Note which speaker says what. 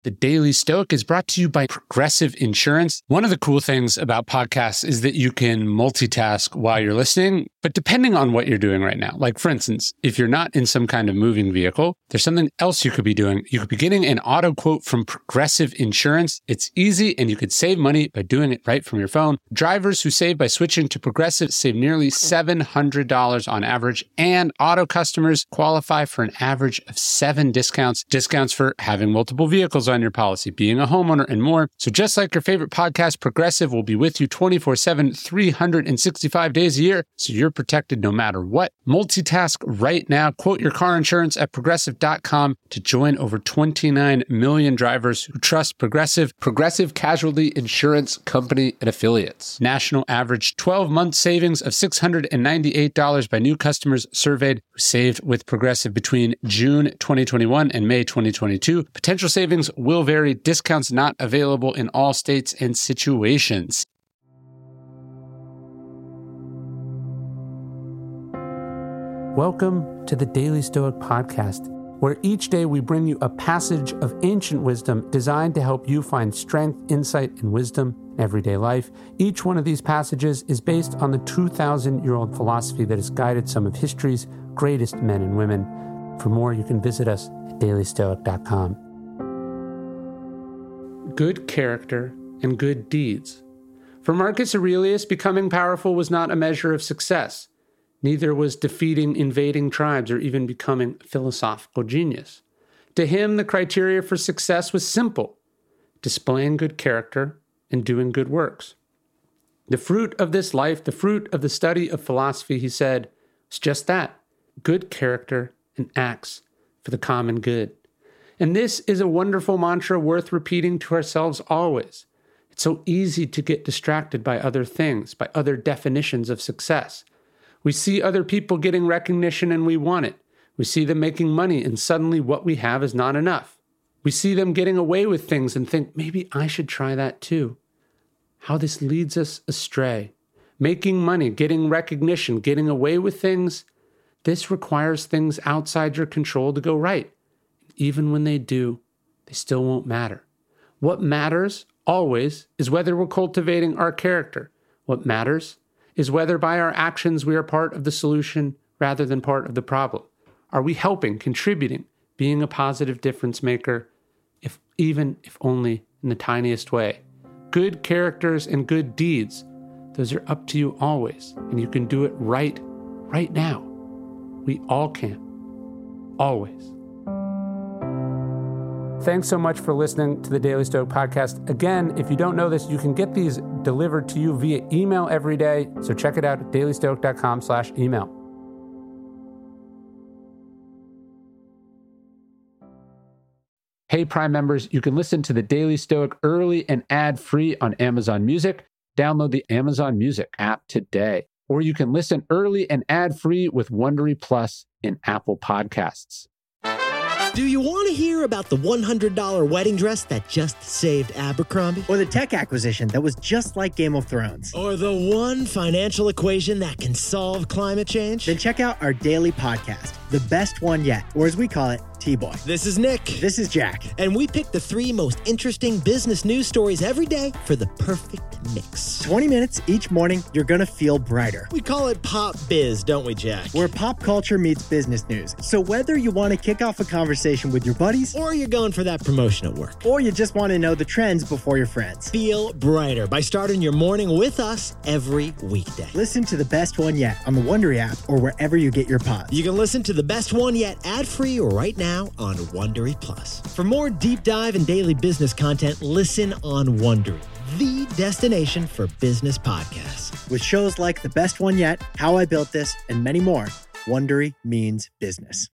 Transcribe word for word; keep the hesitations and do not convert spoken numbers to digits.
Speaker 1: The Daily Stoic is brought to you by Progressive Insurance. One of the cool things about podcasts is that you can multitask while you're listening, but depending on what you're doing right now. Like, for instance, if you're not in some kind of moving vehicle, there's something else you could be doing. You could be getting an auto quote from Progressive Insurance. It's easy, and you could save money by doing it right from your phone. Drivers who save by switching to Progressive save nearly seven hundred dollars on average, and auto customers qualify for an average of seven discounts. Discounts for having multiple vehicles on your policy, being a homeowner, and more. So just like your favorite podcast, Progressive will be with you twenty-four seven, three hundred sixty-five days a year, so you're protected no matter what. Multitask right now. Quote your car insurance at progressive dot com to join over twenty-nine million drivers who trust Progressive. Progressive Casualty Insurance Company and Affiliates. National average twelve-month savings of six hundred ninety-eight dollars by new customers surveyed who saved with Progressive between June twenty twenty-one and May twenty twenty-two. Potential savings will vary. Discounts not available in all states and situations. Welcome to the Daily Stoic Podcast, where each day we bring you a passage of ancient wisdom designed to help you find strength, insight, and wisdom in everyday life. Each one of these passages is based on the two thousand year old philosophy that has guided some of history's greatest men and women. For more, you can visit us at daily stoic dot com. Good character and good deeds. For Marcus Aurelius, becoming powerful was not a measure of success. Neither was defeating invading tribes or even becoming a philosophical genius. To him, the criteria for success was simple: displaying good character and doing good works. The fruit of this life, the fruit of the study of philosophy, he said, was just that: good character and acts for the common good. And this is a wonderful mantra worth repeating to ourselves always. It's so easy to get distracted by other things, by other definitions of success. We see other people getting recognition and we want it. We see them making money and suddenly what we have is not enough. We see them getting away with things and think, maybe I should try that too. How this leads us astray. Making money, getting recognition, getting away with things, this requires things outside your control to go right. Even when they do, they still won't matter. What matters always is whether we're cultivating our character. What matters is whether by our actions we are part of the solution rather than part of the problem. Are we helping, contributing, being a positive difference maker, if even if only in the tiniest way? Good characters and good deeds, those are up to you always, and you can do it right, right now. We all can. Always. Thanks so much for listening to the Daily Stoic Podcast. Again, if you don't know this, you can get these delivered to you via email every day. So check it out at daily stoic dot com slash email. Hey, Prime members, you can listen to the Daily Stoic early and ad-free on Amazon Music. Download the Amazon Music app today. Or you can listen early and ad-free with Wondery Plus in Apple Podcasts.
Speaker 2: Do you want to hear about the one hundred dollars wedding dress that just saved Abercrombie?
Speaker 3: Or the tech acquisition that was just like Game of Thrones?
Speaker 2: Or the one financial equation that can solve climate change?
Speaker 3: Then check out our daily podcast, The Best One Yet, or as we call it, T-Boy.
Speaker 2: This is Nick.
Speaker 3: This is Jack.
Speaker 2: And we pick the three most interesting business news stories every day for the perfect mix.
Speaker 3: twenty minutes each morning, you're going to feel brighter.
Speaker 2: We call it Pop Biz, don't we, Jack?
Speaker 3: Where pop culture meets business news. So whether you want to kick off a conversation with your buddies,
Speaker 2: or you're going for that promotion at work,
Speaker 3: or you just want to know the trends before your friends,
Speaker 2: feel brighter by starting your morning with us every weekday.
Speaker 3: Listen to The Best One Yet on the Wondery app or wherever you get your pods.
Speaker 2: You can listen to The Best One Yet ad-free right now on Wondery Plus. For more deep dive and daily business content, listen on Wondery, the destination for business podcasts.
Speaker 3: With shows like The Best One Yet, How I Built This, and many more, Wondery means business.